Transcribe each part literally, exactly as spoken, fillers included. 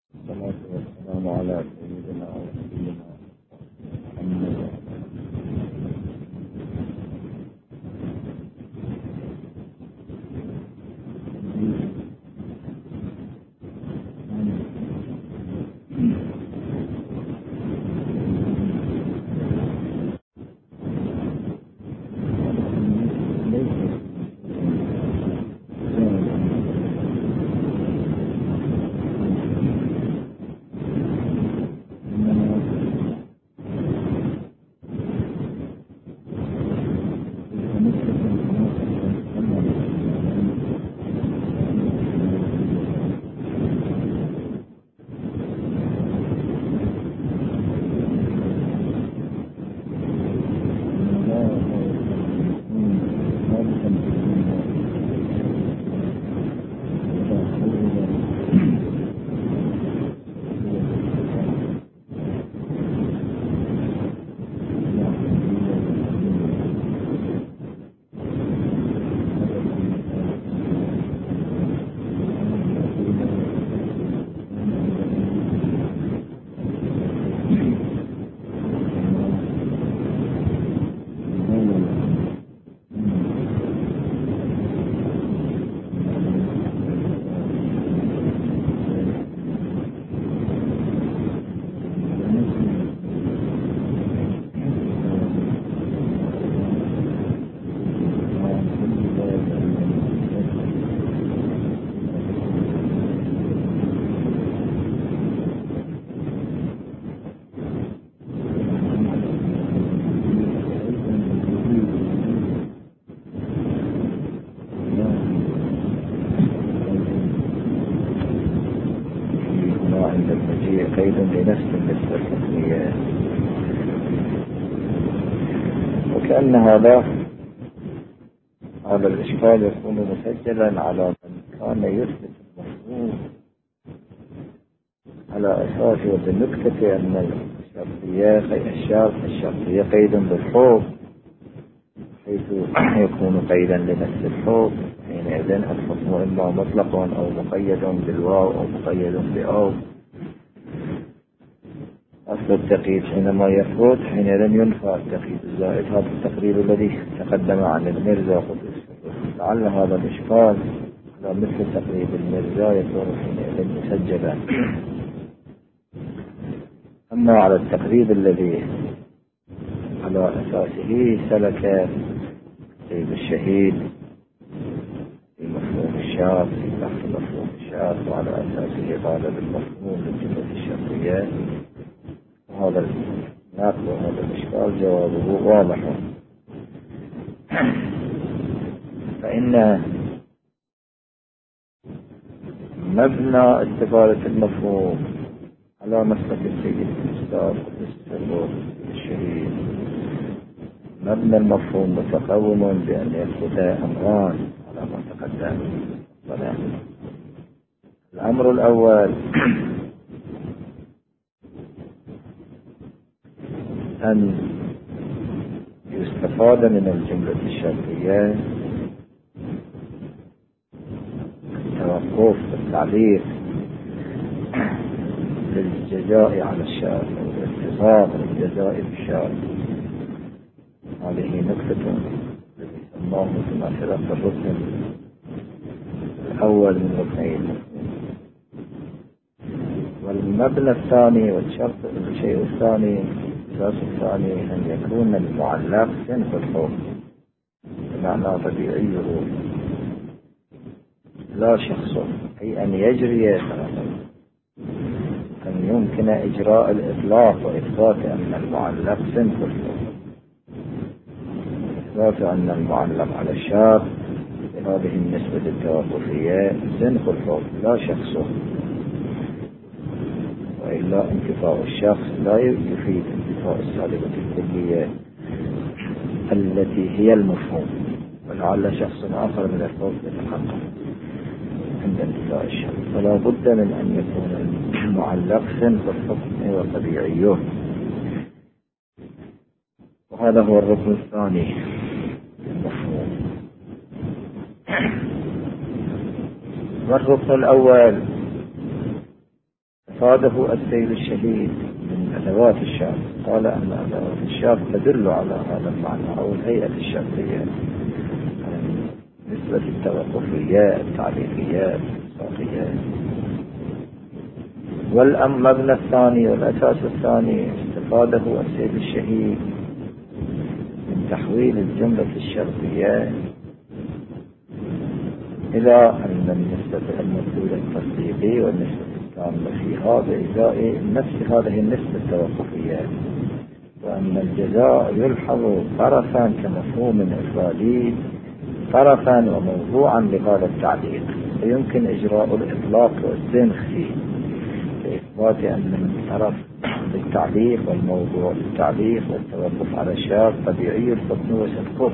الصلاة والسلام على سيدنا ونبينا محمد. عند المجيء قيد لنفس مثل الحكمية، وكأن هذا هذا الإشكال يكون مسجلا على من كان يثبت المفهوم على أساس وبالنكتة أن الشرطية الشرط الشرطية قيد بالحكم، حيث يكون قيدا لنفس الحكم، حينئذ الحكم إما مطلق أو مقيد بالواو أو مقيد بأو. أصل التقييد حينما يثبت حينئذ ينفى التقييد الزائد. هذا التقرير الذي تقدم عن المرزا قدس، لعل هذا الإشكال على مثل تقرير المرزا يكون حينئذ مسجلا. أما على التقرير الذي على أساسه سلك سيد الشهيد في مفهوم الشرط، في بحث مفهوم الشرط، وعلى أساسه قال بالمفهوم للجملة الشرطية، وهذا النقل وهذا الإشكال جوابه واضح. فإن مبنى اعتبار المفهوم على مسلك السيد الأستاذ قدس الشهيد، مبنى المفهوم متقوم بأن يثبت أمران على ما تقدم. الأمر الأول أن يستفاد من الجملة الشرطية التوقف بالتعليق للجزاء على الشرط أو الاتفاق للجزاء بالشرط. هذه نكتة سماه متماثلة الركن الأول من ركني المفهوم. والمبنى الثاني والشرط الشيء الثاني الأساس الثاني أن يكون المعلق صنف الحكم بمعنى طبيعيه لا شخصه، أي أن يجري أن يمكن إجراء الإطلاق وإثبات أن المعلق صنف الحكم، إثبات أن المعلق على الشرط بهذه النسبة التوقفية صنف الحكم لا شخصه، وإلا انتفاء الشخص لا يفيد انتفاء السالبة الكلية التي هي المفهوم، ولعل شخص آخر من الحكم يتحقق عند انتفاء الشخص. فلا بد من أن يكون المعلق صنف الحكم وطبيعيه، وهذا هو الركن الثاني المفهوم. والركن الأول استفاده السيد الشهيد من أدوات الشرط. قال أن أدوات الشرط تدل على هذا المعنى أو الهيئة الشرطية، نسبة التوقفيات التعليقيات الساقيات. والمبنى الثاني والأساس الثاني استفاده السيد الشهيد من تحويل الجملة الشرطية إلى أن النسبة المدلول التصديقي والنسبة التامة فيها بإزاء نفس هذه النسبة التوقفية، وأن الجزاء يلحظ طرفا كمفهوم إفرادي طرفا وموضوعا لهذا التعليق، ويمكن إجراء الإطلاق والزنخ فيه لإثبات أن الطرف للتعليق والموضوع للتعليق والتوقف على الشرط طبيعي الحكم وصدقه،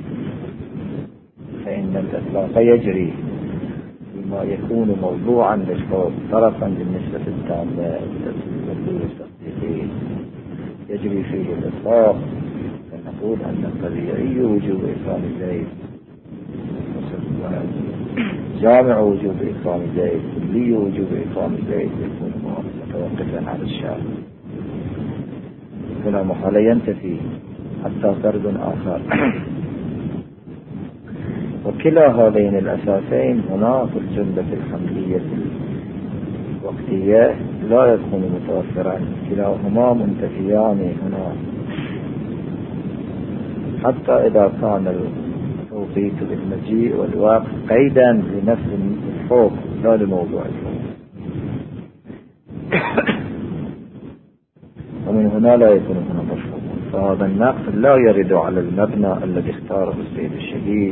فإن الإطلاق يجري بما يكون موضوعا للحكم طرفا للنسبة التامة والمدلول التصديقي يجري فيه الإطلاق، فنقول أن الطبيعي وجوب إقام زيد جامع وجوب إقام زيد كلي وجوب إقام زيد يكون متوقفا على الشارع. هنا محالة ينتفي حتى فرد آخر. وكلا هذين الأساسين هنا في الجملة الحملية الوقتية لا يكون متوفرا، كلاهما منتفيان هنا، حتى إذا كان التوقيت بالمجيء والوقت قيدا لنفس الحكم لا لموضوع الحكم. ومن هنا لا يكون هنا مفهوم، فهذا النقص لا يرد على المبنى الذي اختاره السيد الشهيد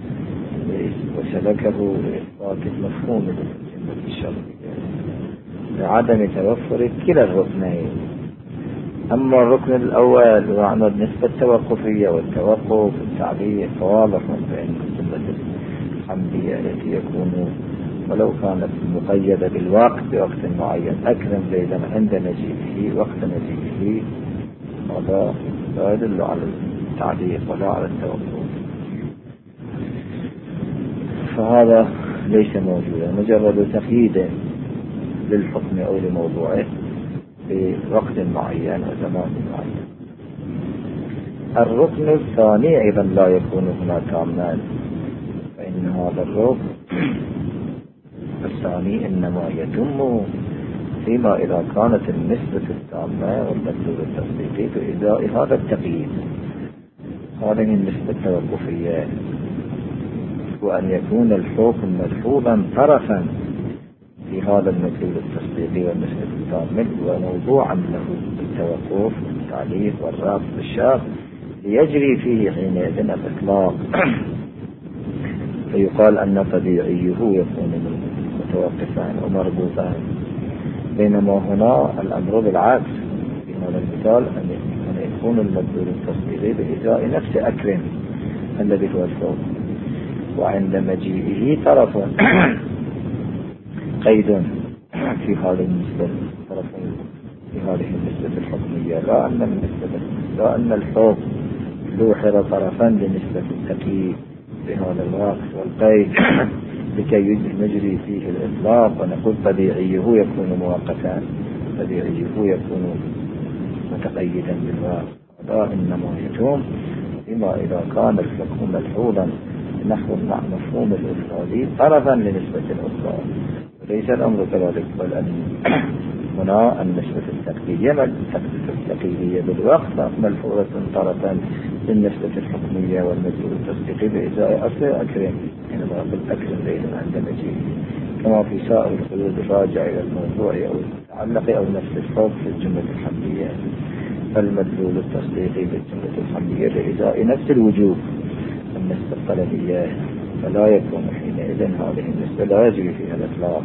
وسلكه لإثبات المفهوم للجملة الشرطية لعدم توفر كلا الركنين. أما الركن الأول وعنى النسبة التوقفية والتوقف التعبير فواضح بين الجملة الحمدية التي يكون ولو كانت مقيدة بالوقت بوقت معين أكرم زيدا عند مجيئه وقت مجيئه، هذا لا يدل على التعليق ولا على التوقف، فهذا ليس موجودا، مجرد تقييد للحكم أو لموضوعه في وقت معين وزمان معين. الركن الثاني أيضا لا يكون هنا تاما، فإن هذا الركن الثاني إنما يتم فيما إذا كانت النسبة التامة والمدلول التصديقي بإزاء هذا التقييد، هذه النسبة التوقفية، وأن يكون الحكم ملحوظا طرفا في هذا المدلول التصديقي والنسبة التامة وموضوعا له التوقف والتعليق والربط بالشرط ليجري فيه حينئذ الإطلاق، فيقال أن طبيعيه يكون متوقفا ومربوطا. بينما هنا الأمر بالعكس، في هذا المثال أن يكون المدلول التصديقي بإزاء نفس أكرم الذي هو الحكم، وعند مجيئه طرف قيد في هذه النسبة طرف في هذه النسبة الحكمية، لا أن النسبة لا أن الحكم لوحر طرفا لنسبة التقييد بهذا الوقت والقيد لكي نجري فيه الإطلاق ونقول طبيعيه يكون مؤقتا طبيعيه يكون متقيدا بالوقت. هذا إنما يتم فيما إذا كان الحكم ملحوظا نحو مفهوم الإفرادي طرفا لنسبة الإفراد، وليس الأمر كذلك، بل أن هنا النسبة التقييدية التقييدية بالوقت ملحوظة طرفا للنسبة الحكمية والمدلول التصديقي بإزاء أصل أكرم، حينما أقول أكرم زيد عند مجيئه، كما في سائر القيود الراجع إلى الموضوع أو المتعلق أو نفس الحكم في الجملة الحمدية، فالمدلول التصديقي بالجملة الحمدية بإزاء نفس الوجوب النسبة الطلبية، فلا يكون حينئذ هذه النسبة لا يجري فيها الإطلاق.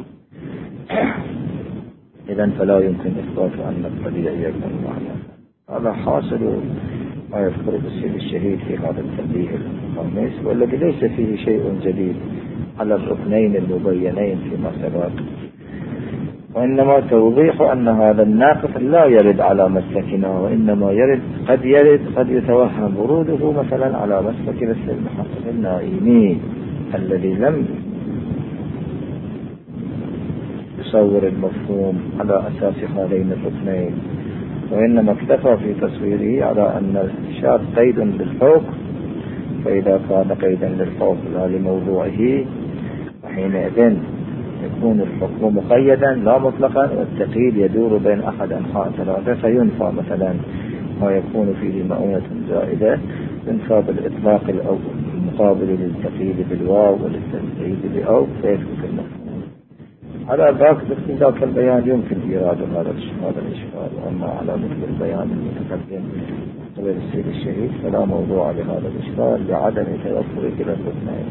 إذن فلا يمكن إثبات أن الطبيعي يكون معنا. هذا حاصل ما يذكر السيد الشهيد في هذا التنبيه الخامس، والذي ليس فيه شيء جديد على الركنين المبينين فيما سبق، وإنما توضيح أن هذا الناقص لا يرد على مسلكنا، وإنما يرد قد يرد قد يتوهم وروده مثلا على مسلك السيد محمد النائمي الذي لم يصور المفهوم على أساس هذين الركنين، وإنما اكتفى في تصويره على أن الشرط قيد للفوق، فإذا كان قيدا للفوق لا لموضوعه وحينئذ يكون الحكم مقيدا لا مطلقا، والتقييد يدور بين أحد أنحاء ثلاثة، فينفى مثلا ما يكون فيه مؤونة زائدة ينفى بالإطلاق الأول المقابل للتقييد بالواو وللتقييد بأو فيثبت المفهوم. على ذاك مثل ذاك البيان يمكن إيراد هذا هذا الإشكال، وأما على مثل البيان المتقدم قبل السيد الشهيد فلا موضوع لهذا الإشكال لعدم توفر كلا الركنين.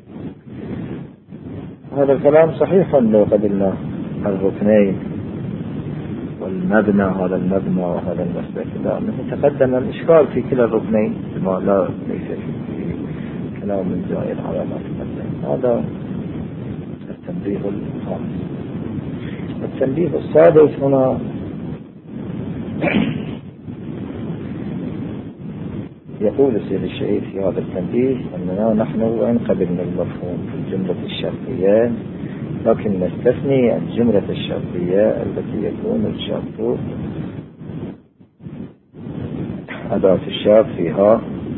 هذا الكلام صحيح لو قبلنا الركنين والمبنى، هذا المبنى وهذا المسلك، لأنه تقدم الإشكال في كلا الركنين ما لا ليس فيه كلام زائد على ما تقدم. هذا التنبيه الخامس. التنبيه السادس هنا يقول السيد الشهيد في هذا التنبيه أننا نحن وإن قبلنا المفهوم في الجملة الشرطية لكن نستثني الجملة الشرطية التي يكون الشرط أداة الشرط فيها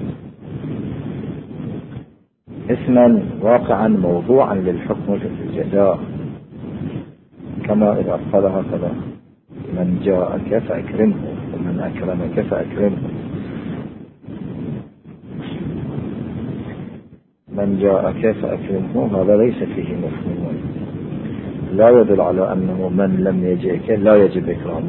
اسما واقعا موضوعا للحكم في الجزاء، كما إذا قال هكذا: من جاءك فأكرمه ومن أكرمك فأكرمه. من جاءك فأكرمه هذا ليس فيه مفهوم، لا يدل على أنه من لم يجئك لا يجب إكرامه.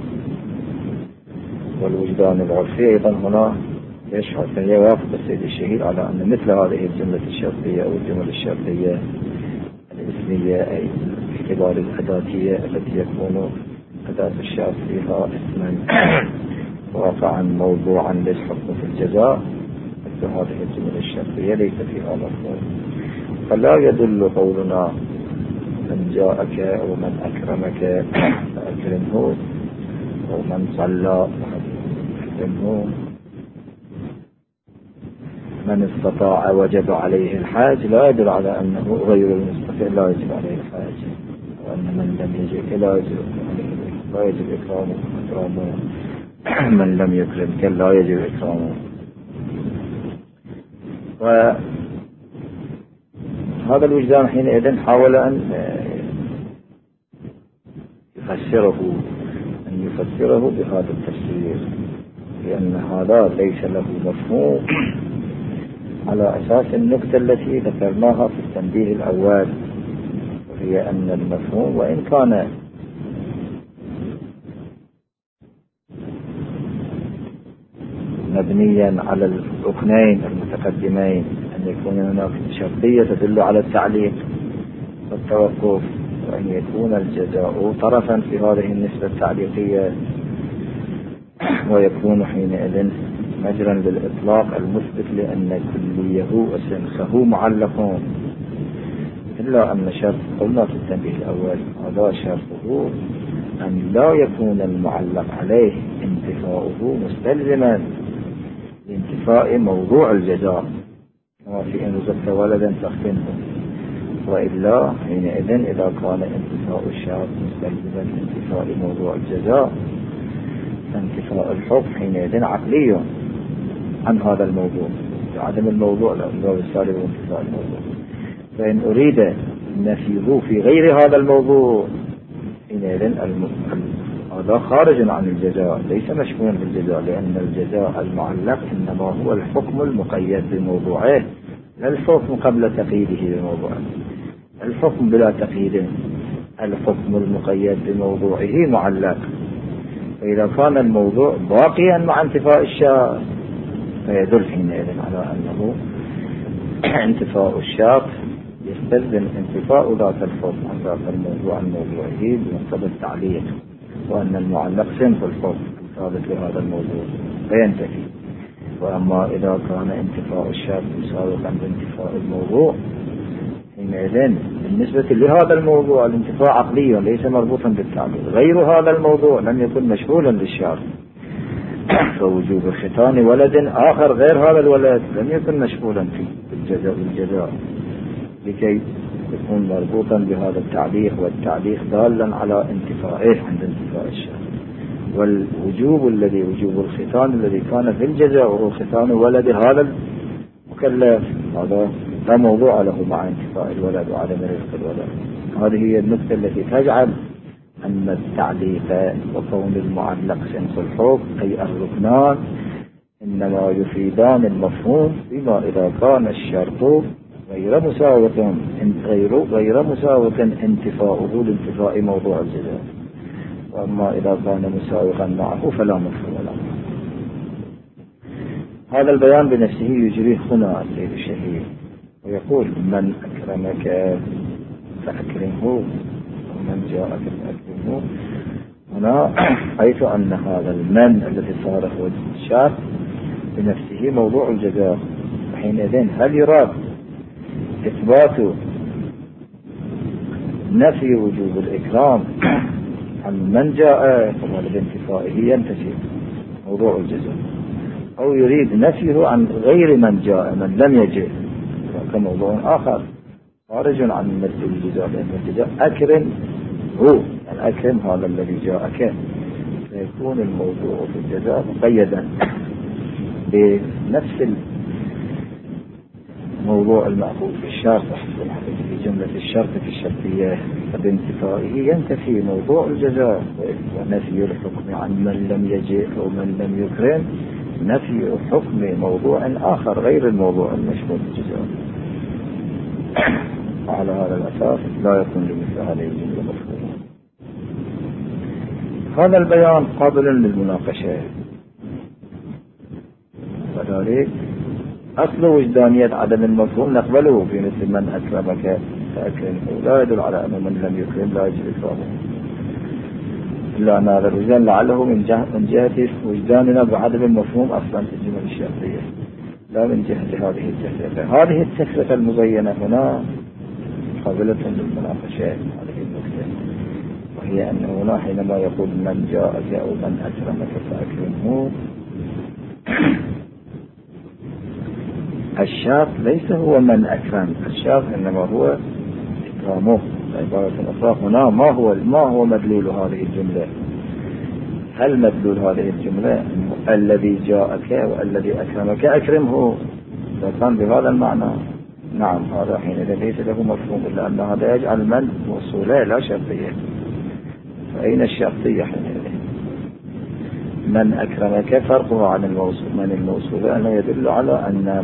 والوجدان العرفي أيضا هنا يشعر يوافق السيد الشهيد على أن مثل هذه الجملة الشرطية أو الجمل الشرطية الاسمية أي باعتبار الأداتية التي يكون أداة الشرط فيها اسما واقعا موضوعا للحكم في الجزاء، مثل هذه الجمل الشرطية ليس فيها مفهوم. فلا يدل قولنا من جاءك أو من أكرمك فأكرمه أو من صلى فأكرمه، من استطاع وجب عليه الحاج، لا يدل على أنه غير المستطيع لا يجب عليه الحاج، وأن من لم يجب لا يجب لا يجب إكرامه إكرامه من لم يكرمك لا يجب إكرامه. وهذا الوجدان حينئذ حاول أن يفسره أن يفسره بهذا التفسير، لأن هذا ليس له مفهوم على أساس النقطة التي ذكرناها في التنبيه الأول، وهي أن المفهوم وإن كان مبنيا على الركنين المتقدمين أن يكون هناك شرطية تدل على التعليق والتوقف، وأن يكون الجزاء طرفا في هذه النسبة التعليقية، ويكون حينئذ مجرا للإطلاق المثبت لأن كليه وسنخه معلقون، إلا أن شرط قلنا في التنبيه الأول هذا شرطه أن لا يكون المعلق عليه انتفاؤه مستلزما لانتفاء موضوع الجزاء، كما في إن رزقت ولدا فاختنه، وإلا حينئذ إذا كان انتفاء الشرط مستلزما لانتفاء موضوع الجزاء فانتفاء الحكم حينئذ عقلي عن هذا الموضوع، عدم الموضوع لا بالسالب وانتفاء الموضوع. فإن أريد نفيه في غير هذا الموضوع حينئذ هذا خارج عن الجزاء ليس مشمولا بالجزاء، لأن الجزاء المعلق إنما هو الحكم المقيد بموضوعه، لا الحكم قبل تقييده بموضوعه. الحكم بلا تقييد الحكم المقيد بموضوعه معلق، فإذا كان الموضوع باقيا مع انتفاء الشرط فيدل حينئذ على أنه انتفاء الشرط يستلزم انتفاء ذات الحكم عن ذات الموضوع الموضوعي بمقتضى التعليق، وأن المعلق صنف الحكم ثابت لهذا الموضوع فينتفي. وأما إذا كان انتفاء الشرط مسابقا بانتفاء الموضوع حينئذ بالنسبة لهذا الموضوع الانتفاء عقلي ليس مربوطا بالتعليق، غير هذا الموضوع لم يكن مشغولا بالشرط، فوجوب ختان ولد آخر غير هذا الولد لم يكن مشغولا فيه بالجزاء بالجزاء لكي يكون مربوطا بهذا التعليق، والتعليق دالا على انتفائه عند انتفاء الشرط. والوجوب الذي وجوب الختان الذي كان في الجزاء وهو ختان ولد هذا المكلف، هذا لا موضوع له مع انتفاء الولد وعدم رزق الولد. هذه هي النقطة التي تجعل أن التعليق وكون المعلق سنس الحكم أي الركنان إنما يفيدان المفهوم بما إذا كان الشرط غير مساوق غير غير مساوق انتفاؤه لانتفاء موضوع الجزاء، وأما إذا كان مساوقا معه فلا مفهوم له. هذا البيان بنفسه يجريه هنا السيد الشهيد ويقول: من أكرمك فأكرمه ومن جاءك فأكرمه. هنا حيث أن هذا المن الذي صار هو الشرط بنفسه موضوع الجزاء، حينئذ هل يراد إثبات نفي وجوب الإكرام عن من جاء ومن بانتفائه ينتفي موضوع الجزاء، أو يريد نفيه عن غير من جاء من لم يجئ كموضوع آخر خارج عن مثل الجزاء؟ لأن الجزاء أكرم هو الأكرم هذا الذي جاءك، فيكون الموضوع في الجزاء مقيدا بنفس الموضوع المأخوذ في الشرط في جملة الشرط في الشرطية، فبانتفائه ينتفي موضوع الجزاء. ونفي الحكم عن من لم يجئ أو من لم يكرم نفي حكم موضوع آخر غير الموضوع المشمول بالجزاء. على هذا الأساس لا يكون لمثل هذه الجملة مفهوم. هذا البيان قابل للمناقشة، وذلك أصل وجدانية عدم المفهوم نقبله في مثل من أكرمك فأكرمه، لا يدل على أن من لم يكرم لا يجب إكرامه، إلا أن هذا الوجدان لعله من جهة من جهة وجداننا بعدم المفهوم أصلا في الجمل الشرطية، لا من جهة هذه التفرقة. هذه التفرقة المبينة هنا قابلة للمناقشة. هذه النقطة وهي أن هنا حينما يقول من جاءك أو من أكرمك فأكرمه، الشرط ليس هو من أكرم، الشرط إنما هو إكرامه. عبارة أخرى هنا ما هو ما هو مدلول هذه الجملة؟ هل مدلول هذه الجملة الذي جاءك والذي أكرمك أكرمه؟ إذا كان بهذا المعنى نعم هذا حينئذ ليس له مفهوم، إلا أن هذا يجعل من موصولة لا شرطية. فأين الشرطية حينئذ؟ من أكرمك فرقه عن الموصول من الموصولة أنه يدل على أن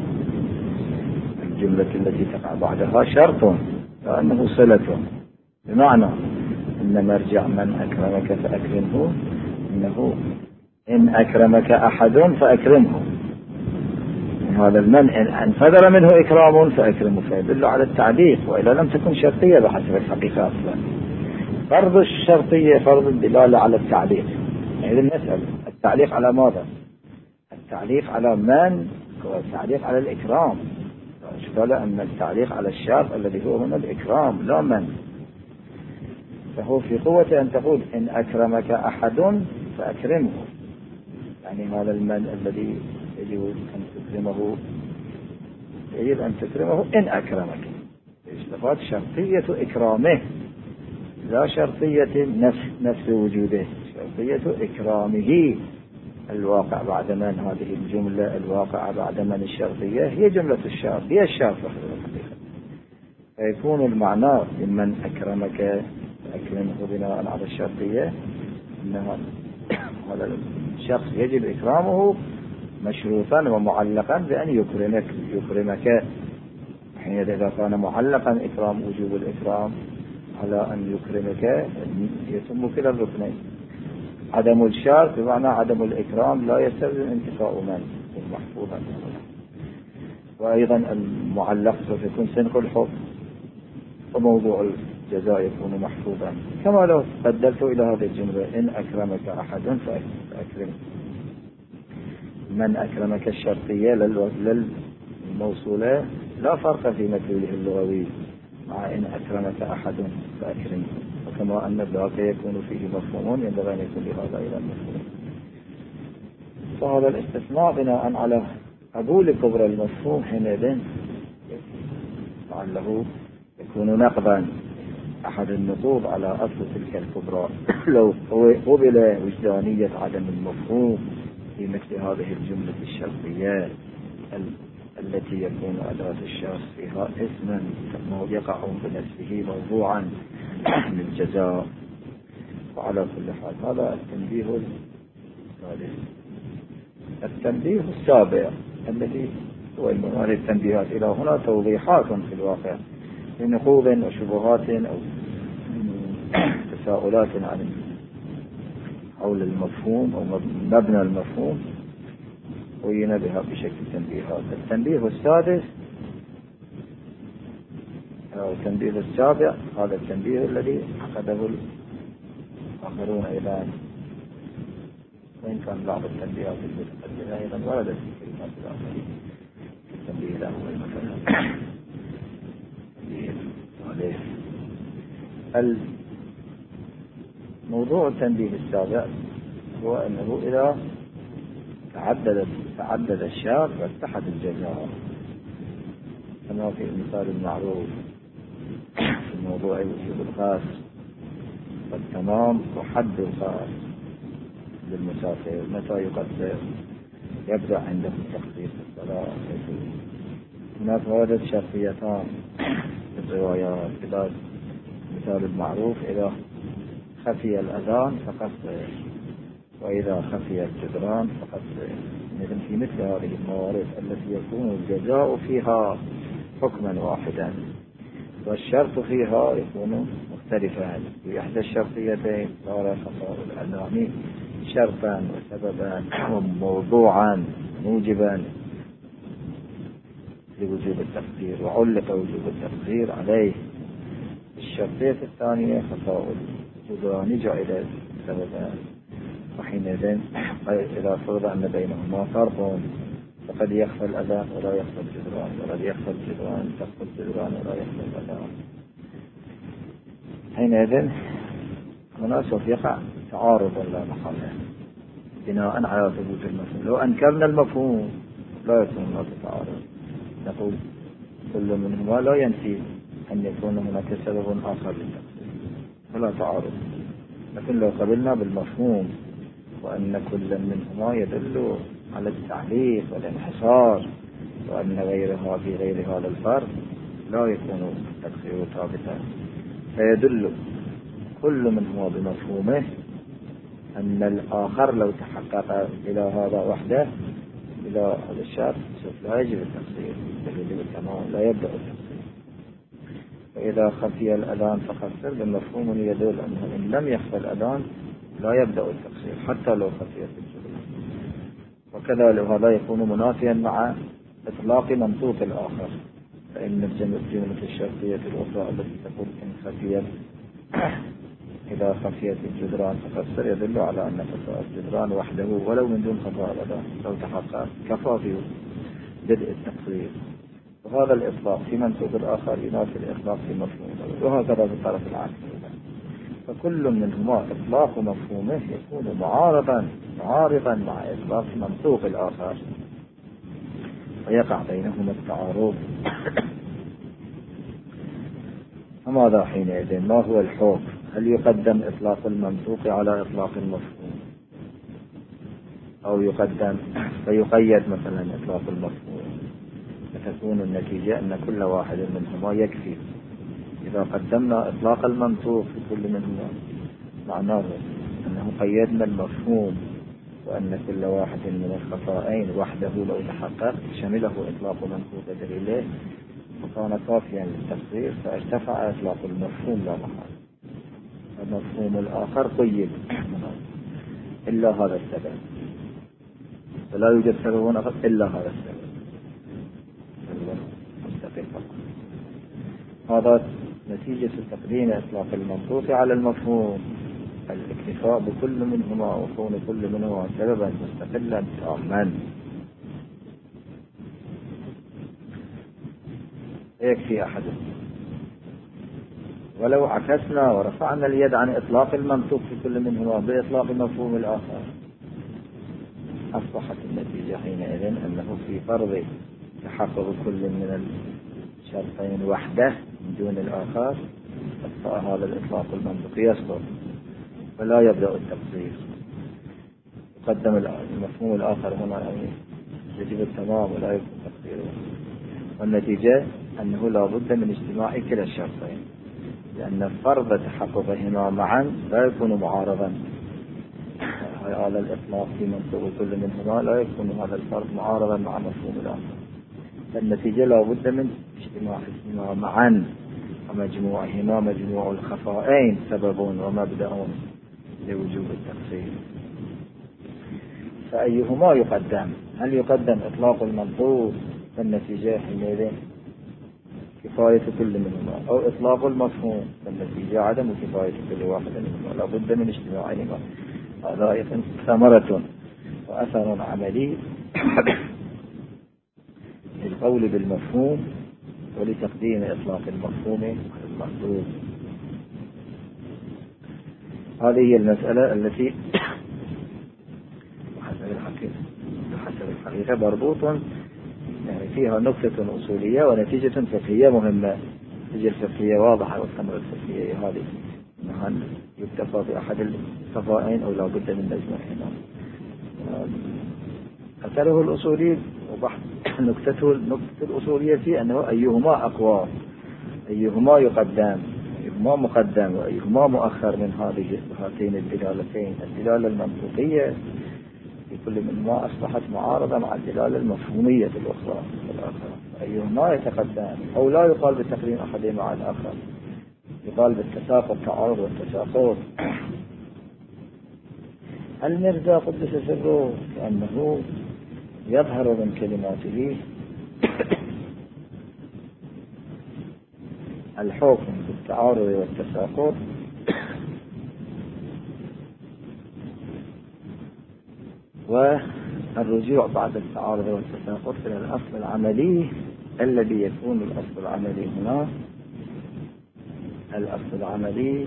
الجملة التي تقع بعدها شرط لأنه صلة، بمعنى أن مرجع من أكرمك فأكرمه إنه إن أكرمك أحد فأكرمه، هذا المن إن انفذر منه إكرام فأكرمه، فيدل على التعليق، وإلا لم تكن شرطية بحسب الحقيقة أصلا. فرض الشرطية فرض الدلالة على التعليق. يعني نسأل التعليق على ماذا؟ التعليق على من والتعليق على الإكرام. قال أن التعليق على الشرط الذي هو هنا الإكرام لا من، فهو في قوة أن تقول إن أكرمك أحد فأكرمه، يعني هذا المن الذي يجب أن تكرمه يجب أن تكرمه إن أكرمك. استفاد شرطية إكرامه لا شرطية نفس نفس وجوده، شرطية إكرامه. الواقع بعد من هذه الجملة الواقع بعد من الشرطية هي جملة الشرط، هي الشرط الحقيقة. فيكون المعنى ممن أكرمك أكرمه بناء على الشرطية أن هذا الشخص يجب إكرامه مشروطا ومعلقا بأن يكرمك يكرمك حين إذا كان معلقا إكرام وجوب الإكرام على أن يكرمك يتم كلا الركنين. عدم الشرط بمعنى عدم الإكرام لا يستلزم انتفاء من محفوظا، وأيضا المعلق سوف يكون سنق الحكم وموضوع الجزاء يكون محفوظا، كما لو بدلت إلى هذه الجملة إن أكرمك أحد فأكرمه. من أكرمك الشرطية للموصولة لا فرق في مدلوله اللغوي مع إن أكرمك أحد فأكرمه، وكما أن ذاك يكون فيه مفهوم ينبغي أن يكون لهذا إلى المفهوم. فهذا الاستثناء بناء على قبول كبر المفهوم حينئذ لعله يكون نقضا أحد النقوض على أصل تلك الكبرى لو قبل وجدانية عدم المفهوم في مثل هذه الجملة الشرطية التي يكون أداة الشخص فيها اسما يقع بنفسه موضوعا للجزاء. وعلى كل حال هذا التنبيه الثالث. التنبيه السابع الذي هو المنوال التنبيهات إلى هنا توضيحات في الواقع لنقوض وشبهات أو تساؤلات عن حول المفهوم أو مبنى المفهوم بين بها بشكل تنبيهات. التنبيه السادس أو التنبيه السابع هذا التنبيه الذي عقده الآخرون أيضا، وإن كان بعض التنبيهات المتقدمة أيضا وردت في كلمات الآخرين. التنبيه الأول مثلا الموضوع التنبيه السابع هو أنه إذا تعدد تعدد الشر واتحد الجزاء كما في المثال المعروف في موضوع وجوب الخاص والتمام وحد الخاص للمسافر متى يقدر يبدأ عنده التقدير في الصلاة. هناك وردت شرطيتان في الروايات. إذا المثال المعروف إذا خفي الأذان فقصر، وإذا خفي الجدران فقصر. مثل في مثل هذه الموارد التي يكون الجزاء فيها حكما واحدا والشرط فيها يكون مختلفا. في إحدى الشرطيتين صار خطأ الأذان شرطا وسببا وموضوعا موجبا لوجوب التقدير وعلق وجوب التقدير عليه. الشرطية الثانية خطأ الجدران جعل سببا، وحينئذ إذا فرض أن بينهما فرق فقد يخفى الأذان ولا يخفى الجدران، وقد يخفى الجدران تخفى الجدران ولا يخفى الأذان. حينئذ هنا سوف يقع تعارض لا محالة بناء على ثبوت المفهوم. لو أنكرنا المفهوم لا يكون هناك تعارض، نقول كل منهما لا ينفي أن يكون هناك سبب آخر للتقدير ولا تعارض. لكن لو قبلنا بالمفهوم وأن كل منهما يدل على التعليق والانحصار وأن غيرها في غير هذا الفرق لا يكون التقدير ثابتا، فيدل كل منهما بمفهومه أن الآخر لو تحقق إلى هذا وحده إلى هذا الشرط سوف لا يجب التقدير دليل بالتمام لا يبدأ التقدير. فإذا خفي الأذان فقصر بمفهوم يدل أنه إن لم يخفى الأذان لا يبدأ التقصير حتى لو خفيت الجملة. وكذا لو هذا يكون منافيا مع إطلاق منطوق الآخر، فإن الجملة الشرطية الأخرى التي تقول إن خفيت إذا خفيت الجدران فقصر يدل على أن خفاء الجدران وحده ولو من دون خفاء الأذان لو تحقق كفى في بدء التقصير. وهذا الإطلاق في منطوق الآخر ينافي الإطلاق في مفهوم، وهكذا في الطرف العكس. فكل منهما إطلاق مفهومه يكون معارضا معارضا مع إطلاق منطوق الآخر ويقع بينهما التعارض. فماذا حينئذ؟ ما هو الحكم؟ هل يقدم إطلاق المنطوق على إطلاق المفهوم، أو يقدم فيقيد مثلا إطلاق المفهوم فتكون النتيجة أن كل واحد منهما يكفي؟ إذا قدمنا إطلاق المنطوق في كل منهما معناه أنه قيدنا المفهوم وأن كل واحد من الخطأين وحده لو تحقق شمله إطلاق منطوق دليله وكان كافيا للتقدير، فارتفع إطلاق المفهوم لا محال. المفهوم الآخر قيد إلا هذا السبب، فلا يوجد سبب آخر إلا هذا السبب مستقل فقط. هذا نتيجة تقديم إطلاق المنطوق على المفهوم، الاكتفاء بكل منهما وكون كل منهما سببا مستقلا تاما. يكفي أحدهم. ولو عكسنا ورفعنا اليد عن إطلاق المنطوق في كل منهما بإطلاق المفهوم الآخر أصبحت النتيجة حينئذ أنه في فرض تحقق كل من الشرطين وحده من دون الآخر هذا الإطلاق المنطقي يسقط ولا يبدأ التفصيل. يقدم المفهوم الآخر هنا يعني يجب التمام ولا يكون تقديره، والنتيجة أنه لا بد من اجتماع كلا الشرطين، لأن فرض تحققهما معا لا يكون معارضا على الإطلاق في منطق كل منهما، لا يكون هذا الفرض معارضا مع مفهوم الآخر. فالنتيجة لا بد من اجتماعهما معا، ومجموعهما مجموع الخفائين سبب ومبدأ لوجوب التفصيل. فأيهما يقدم؟ هل يقدم إطلاق المنطوق فالنتيجة حينئذ كفاية كل منهما، أو إطلاق المفهوم فالنتيجة عدم كفاية كل واحد منهما؟ لا بد من اجتماعهما. هذا أيضا ثمرة وأثر عملي للقول بالمفهوم ولتقديم إطلاق المفهوم على المنطوق. هذه هي المسألة التي بحسب الحقيقة بحسب الحقيقة مربوط يعني فيها نقطة أصولية ونتيجة فقهية مهمة. النتيجة الفقهية واضحة والثمرة الفقهية هذه أنها يكتفى بأحد الخفائين أو لا بد من مجموعهما. أثره الأصولي وبحث نقطته النقطة الأصولية في أنه أيهما أقوى، أيهما يقدم، أيهما مقدم وأيهما مؤخر من هذه هاتين الدلالتين. الدلالة المنطقية في كل منهما أصبحت معارضة مع الدلالة المفهومية الأخرى الآخر. أيهما يتقدم، أو لا يقال بتقديم أحدهما مع الآخر، يقال بالتساقط التعارض والتساقط. المرزا قدس سره كأنه يظهر من كلماته الحكم بالتعارض والتساقط والرجوع بعد التعارض والتساقط إلى الأصل العملي الذي يكون الأصل العملي هنا. الأصل العملي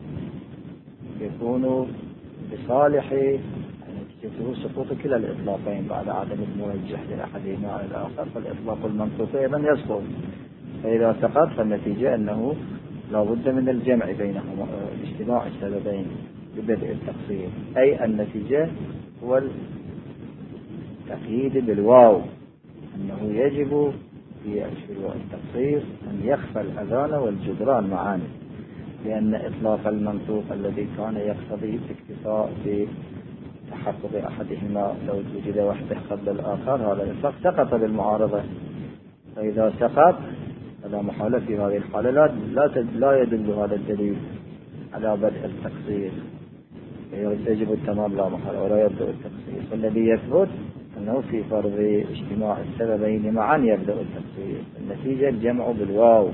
يكون بصالح نتيجته سقوط كلا الإطلاقين بعد عدم المرجح لأحدهما على الآخر، فالإطلاق المنطقي من يسقط. فإذا سقط فالنتيجة أنه لا بد من الجمع بينهما، اجتماع السببين ببدء التقسيم. أي النتيجة هو التقييد بالواو، أنه يجب في شروع التقصير أن يخفى الأذان والجدران معا، لأن إطلاق المنطوق الذي كان يقتضي الاكتفاء بتحقق أحدهما لو وجد وحده قبل الآخر، هذا الإطلاق سقط بالمعارضة. فإذا سقط فلا محالة في هذه الحالة لا لا يدل هذا الدليل على بدء التقصير، يجب التمام لا محالة ولا يبدأ التقصير. فالذي يثبت أنه في فرض اجتماع السببين معا يبدأ التقصير. النتيجة الجمع بالواو.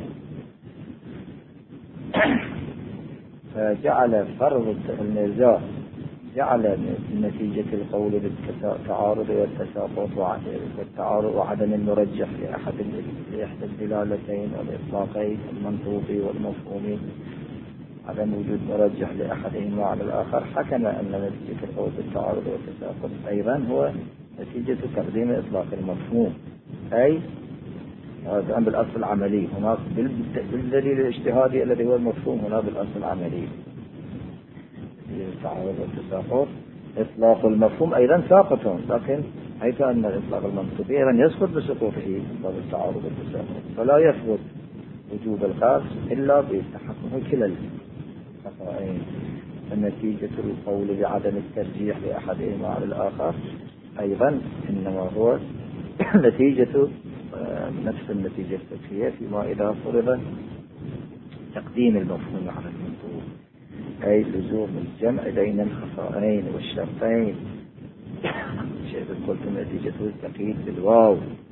فجعل فرض النزاع جعل نتيجة القول بالتعارض والتساقط والتعارض وعدم المرجح لأحد لإحدى الدلالتين والإطلاقين المنطوقي والمفهومي، عدم وجود مرجح لأحدهما على الآخر، حكم أن نتيجة القول بالتعارض والتساقط أيضا هو نتيجة تقديم إطلاق المفهوم، أي هذا بالأصل العملي هناك بالدليل الاجتهادي الذي هو المفهوم، هنا بالأصل العملي التعارض والتساقط. إطلاق المفهوم أيضا ساقط، لكن حيث أن الإطلاق المنطقي أيضا يسقط بسقوطه باب التعارض والتساقط، فلا يثبت وجوب الخاص إلا بتحقق كلا الخفائين. فنتيجة القول بعدم الترجيح لأحدهما على الآخر أيضا إنما هو نتيجة نفس النتيجة الفقهية فيما إذا فرض تقديم المفهوم على المنطوق، أي لزوم الجمع بين الخفائين والشرطين. شيء قلت نتيجته التقييد بالواو.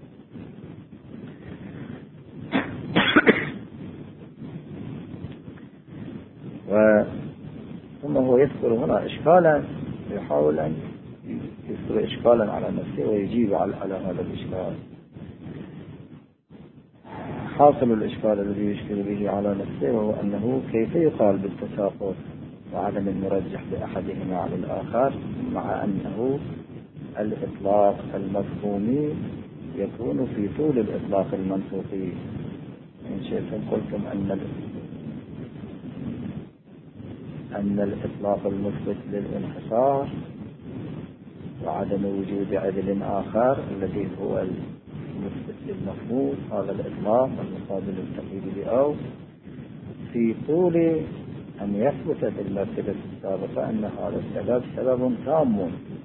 ثم هو يذكر هنا إشكالا، يحاول أن يذكر إشكالا على نفسه ويجيب على هذا الإشكال. حاصل الإشكال الذي يشكل به على نفسه وهو أنه كيف يقال بالتساقط وعدم المرجح لأحدهما على الآخر، مع أنه الإطلاق المفهومي يكون في طول الإطلاق المنطوقي، إن شئتم قلتم أن أن الإطلاق المثبت للانحصار وعدم وجود عدل آخر الذي هو المثبت للمفهوم، هذا الإطلاق المقابل للتقييد بأو في طول أن يثبت في المرتبة السابقة أن هذا السبب سبب تام.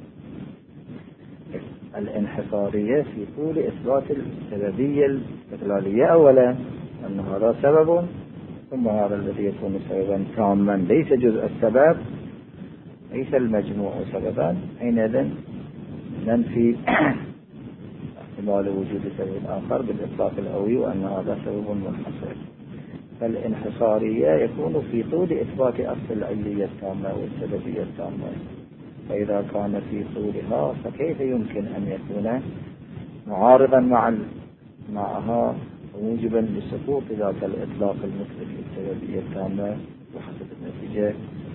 الانحصارية في طول إثبات السببية الاستقلالية أولا أن هذا سبب، ثم هذا الذي يكون سببا تاما ليس جزء السبب، ليس المجموع سببا، حينئذ ننفي احتمال وجود سبب آخر بالإطلاق الأوي وأن هذا سبب منحصر. فالانحصارية يكون في طول إثبات أصل العلية التامة والسببية التامة، فإذا كان في طولها فكيف يمكن أن يكون معارضا مع معها موجبا لسقوط ذاك الإطلاق المثبت للسببية التامة؟ وحسب النتيجة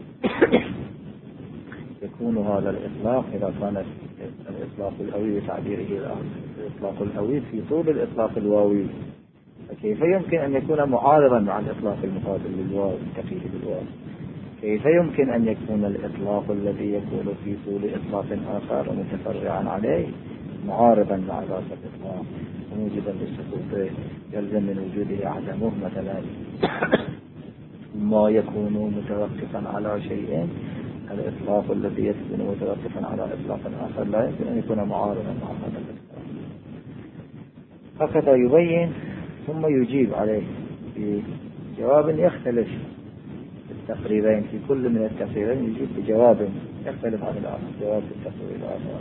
يكون هذا الإطلاق إذا كان الإطلاق الأوي بتعبيره الإطلاق الأوي في طول الإطلاق الواوي، فكيف يمكن أن يكون معارضا مع الإطلاق المقابل للواو التقييد بالواو؟ كيف يمكن أن يكون الإطلاق الذي يكون في طول إطلاق آخر ومتفرعا عليه معارضا مع ذاك الإطلاق وموجبا للسقوط؟ يلزم من وجوده عدمه. مثلا ما يكون متوقفا على شيء، الإطلاق الذي يكون متوقفا على إطلاق آخر لا يمكن أن يكون معارضا مع هذا الإطلاق. هكذا يبين ثم يجيب عليه بجواب يختلف التقريبين، في كل من التقريبين يجيب بجواب يختلف عن الآخر. جواب التقرير الآخر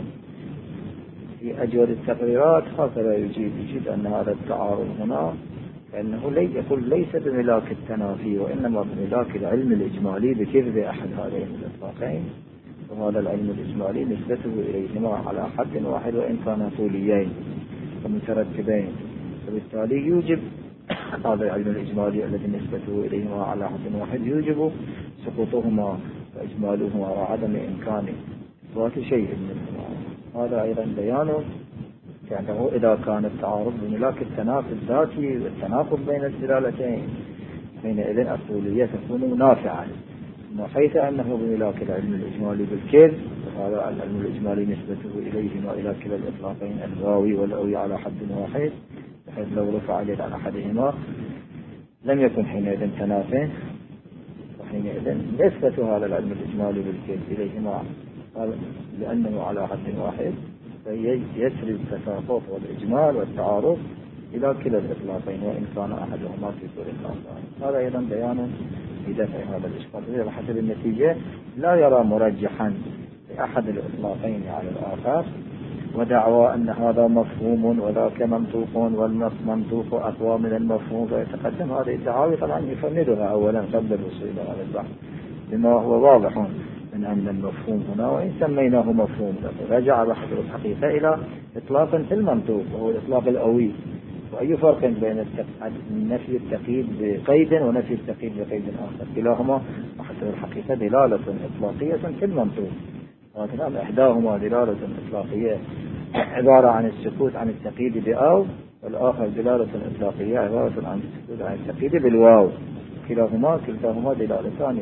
في أجود التقريرات هكذا يجيب يجيب أن هذا التعارض هنا لأنه لي يقول ليس بملاك التنافي وإنما بملاك العلم الإجمالي بكذب أحد هذين الإطلاقين، وهذا العلم الإجمالي نسبته إليهما على حد واحد وإن كانا طوليين ومترتبين، وبالتالي يوجب هذا العلم الإجمالي الذي نسبته إليهما على حد واحد يوجب سقوطهما وإجمالهما وعدم إمكان إثبات شيء منهما. هذا أيضا بيانه كأنه إذا كان التعارض بملاك التنافي الذاتي والتناقض بين الدلالتين حينئذ الطولية تكون نافعة، حيث أنه بملاك العلم الإجمالي بالكذب، وهذا العلم الإجمالي نسبته إليهما إلى كلا الإطلاقين الواوي والأوي على حد واحد، بحيث لو رفع اليد عن أحدهما لم يكن حينئذ تنافي، وحينئذ نسبة هذا العلم الإجمالي بالكذب إليهما لأنه على حد واحد فيسري التساقط والإجمال والتعارض إلى كلا الإطلاقين وإن كان أحدهما في طول الآخر. هذا أيضا بيان في دفع هذا الإشكال. وحسب النتيجة لا يرى مرجحا لأحد الإطلاقين على الآخر ودعوى أن هذا مفهوم وذاك منطوق والمنطوق أقوى من المفهوم، فيتقدم هذه الدعاوي طبعا يفندها أولا قبل الوصول إلى هذا البحث بما هو واضح من أن المفهوم هنا وإن سميناه مفهوم رجع بحث الحقيقة إلى إطلاق في المنطوق وهو الإطلاق الأوي. وأي فرق بين نفي التقييد بقيد ونفي التقييد بقيد آخر؟ كلاهما بحث الحقيقة دلالة إطلاقية في المنطوق، وكلام إحداهما دلالة إطلاقية عبارة عن السكوت عن التقييد بأو، والآخر دلالة إطلاقية عبارة عن السكوت عن التقييد بالواو. كلاهما كلتاهما دلالتان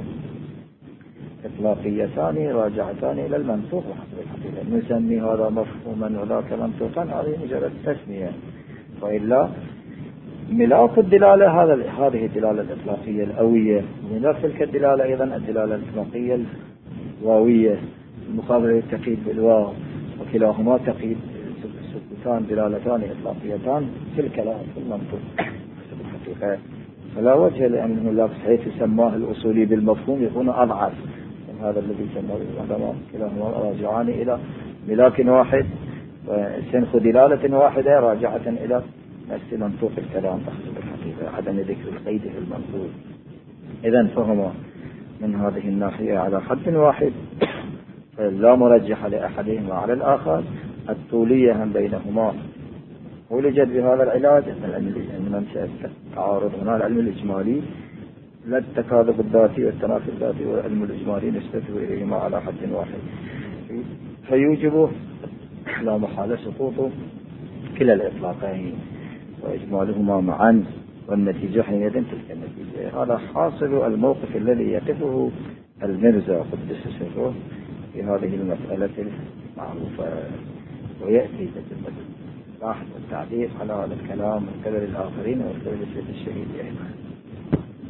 إطلاقيتان راجعتان إلى المنطوق وحسب الحقيقة. نسمي هذا مفهوما وذاك منطوقا، هذه مجرد تسمية، وإلا ملاك الدلالة هذا هذه الدلالة الإطلاقية الأوية، وملاك تلك الدلالة أيضا الدلالة الإطلاقية الواوية المقابلة للتقييد بالواو، وكلاهما تقييد سكوتان دلالتان إطلاقيتان في الكلام في المنطوق حسب الحقيقة. فلا وجه لأنه لا حيث سماه الأصولي بالمفهوم يكون أضعف من هذا الذي سماه العلماء. كلاهما راجعان إلى ملاك واحد وسنخ دلالة واحدة راجعة إلى نفس منطوق الكلام حسب الحقيقة، عدم ذكر القيد في المنطوق. إذن فهما من هذه الناحية على حد واحد لا مرجح لأحدهما على الآخر. الطولية هم بينهما ولجد بهذا العلاج من منشأ التعارض هنا العلم الإجمالي لا التكاذب الذاتي والتنافي الذاتي والعلم الإجمالي نسبته إليهما على حد واحد، فيوجب لا محالة سقوط كلا الإطلاقين وإجمالهما معا والنتيجة حينئذ تلك النتيجة. هذا حاصل الموقف الذي يقفه المرزا قدس سره في هذه المسألة المعروفة، ويأتي تتمة البحث والتعليق على هذا الكلام من قبل الآخرين ومن قبل الشهيد أيضا.